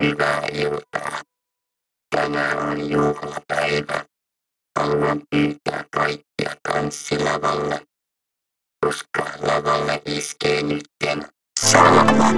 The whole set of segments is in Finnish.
Hyvää iltaa. Tänään on juhlapäivä. Haluan pyytää kaikkia tanssilavalle, koska lavalle iskee nytten Salama.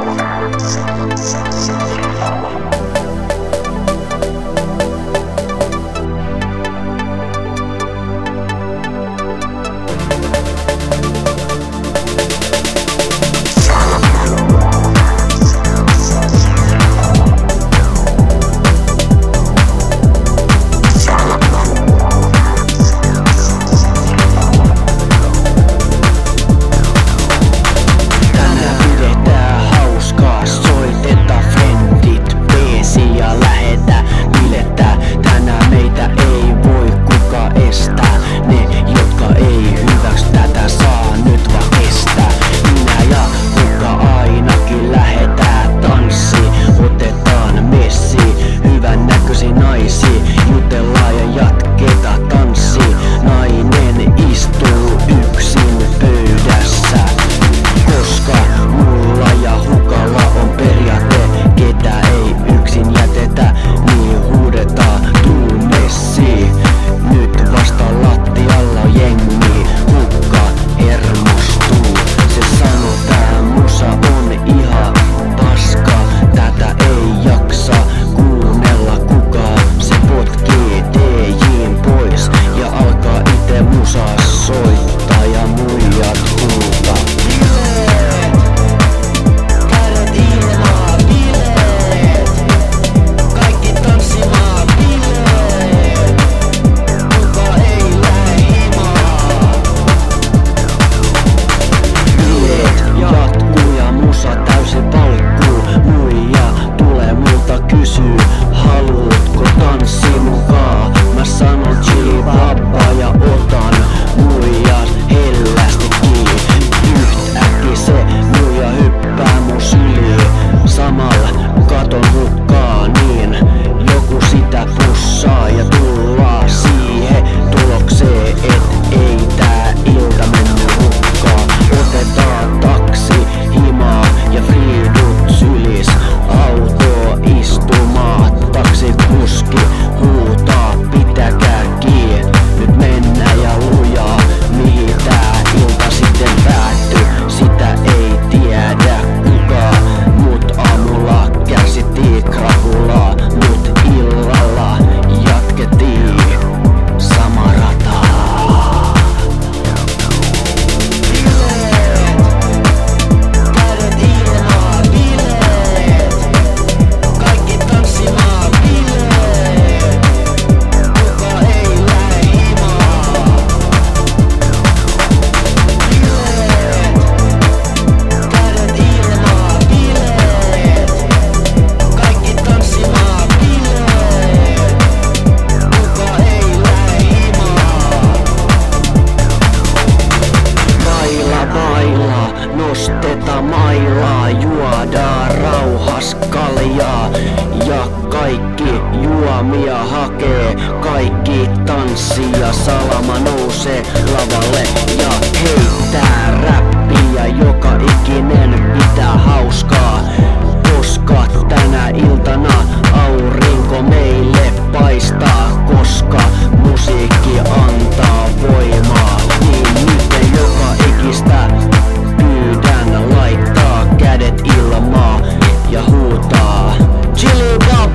Nosteta mailaa, juodaan rauhas kaljaa ja kaikki juomia hakee. Kaikki tanssii ja Salama nousee lavalle ja heittää räppiä. Joka ikinen pitää hauskaa, koska tänä iltana aurinko meille paistaa. Koska musiikki antaa voimaa, niin nyt joka ikistä pyydän laittaa kädet ilmaa ja huutaa Chili Bob!